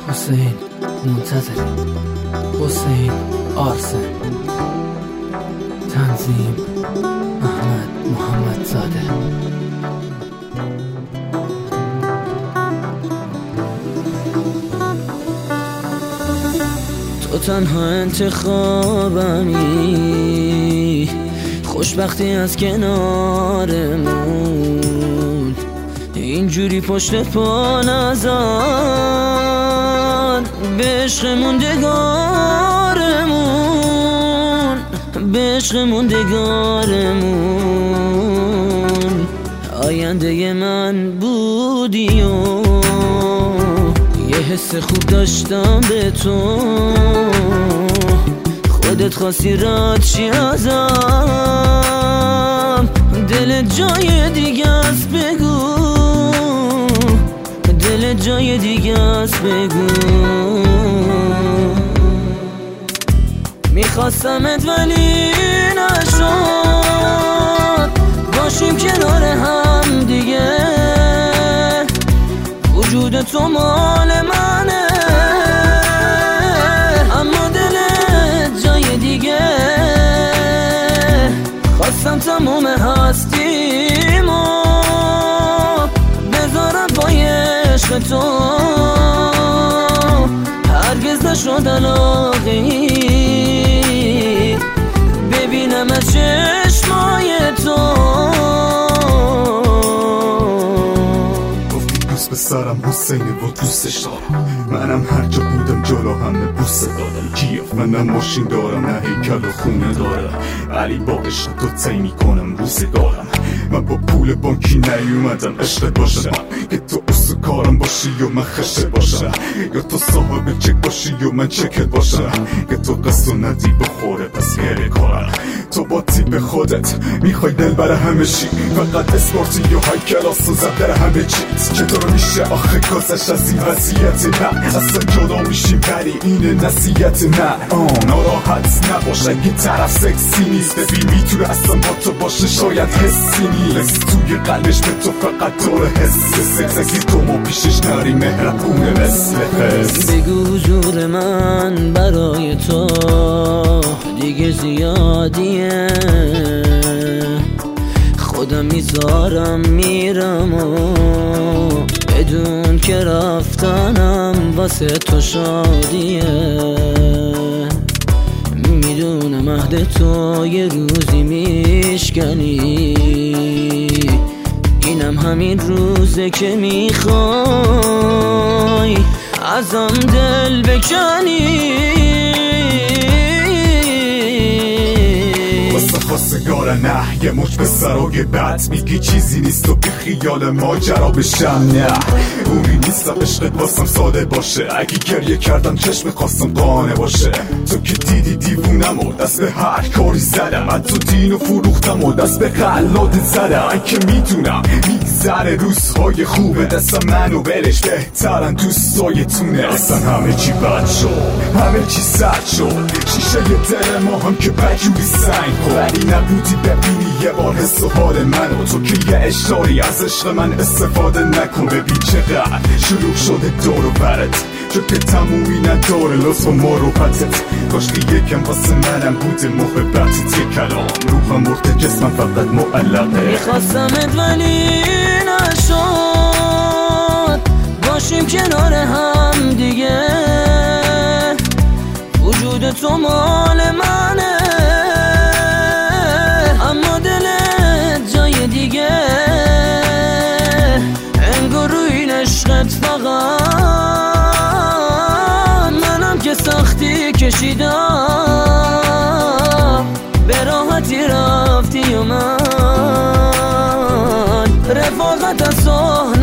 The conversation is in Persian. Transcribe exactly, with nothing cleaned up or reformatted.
حسین منتظر، حسین آرسن، تنظیم احمد محمد زاده. تو تنها انتخابمی، خوشبختی از کنارمون، اینجوری پشت پا نزن به عشق موندگارمون، به عشق موندگارمون. آینده من بودی و یه حس خوب داشتم به تو، خودت خواستی رد چی ازم، دلت جای دیگه است بگو، دلت جای دیگه است بگو. میخواستمت ولی نشد، باشیم کنار هم دیگه، وجود تو مال منه، اما دلت جای دیگه. خواستم تموم هستیمو بذارم پای عشق تو، هرگز نشد علاقی ببینم از چشمای تو. دوست به سرم حسینه و دوستش دارم، منم هر جا بودم جلو همه بوسه دادم. کیف منم ماشین دارم، نه هیکل و خونه دارم، ولی با عشق تو طی میکنم روزگارم. من با پول بانکی نیومدم عشق باشم، که تو اصل کارم باشی و من خشت باشم، یا تو صاحب چک باشی و من چکت باشم، که تو قصد و ندی بخوره پس گره کارم. تو با تیپ خودت میخوای دل بره همه شی، فقط اسپورتی و های کلاس و زد در همه چیز. چطور میشه آخه گذشت از این وضعیت؟ نه اصلا جدا میشیم ولی اینه نصیحت. نه آه ناراحت نباش اگه طرف سکسی نیست، ببین میتونه اصلا با تو باشه شاید حسی نیست، توی قلبش به تو فقط داره حس سکسی، تو ما پیشش نری مهربونه مثل حس. بگو حضور من برای تو دیگه زیادیه، خودم میذارم میرم و بدون که رفتنم واسه تو شادیه. میدونم عهد تو یه روزی میشکنی، اینم همین روزه که میخوای ازم دل بکنی. خواستگار نه یه مچ به سراغ بد، میگی چیزی نیست و بی خیال ماجرا بشم. نه اونی نیستم عشقت واسم ساده باشه، اگه گریه کردم چشم خواستم قانه باشه. تو که دیدی دیوونم و دست به هر کاری زدم، من تو دینو فروختم و دست به قلاده زدم. من که میدونم میگذره روزهای خوبه، دستم منو برش بهترن دوستایتونه. اصلا همه چی بد شد، همه چی سرد شد، شیشه دل ما هم که بجوری سنگ خود، ولی نبودی ببینی یه بار حس و حال منو. تو که یه اشتاری از عشق من استفاده نکن، ببین چقدر شروع شده دور و برت، چون که تمومی نداره لطف و مروبتت. کاشکی یکم واسه منم بوده محبتت، یه کلام روحم مرده جسمم فقط معلقه. میخواستمت ولی نشد، باشیم کنار هم دیگه، وجود تو مال منه، اما دلت جای دیگه. انگار روی این عشقت فقط منم که سختی کشیدم، به راحتی رفتی و من رفاقت از تو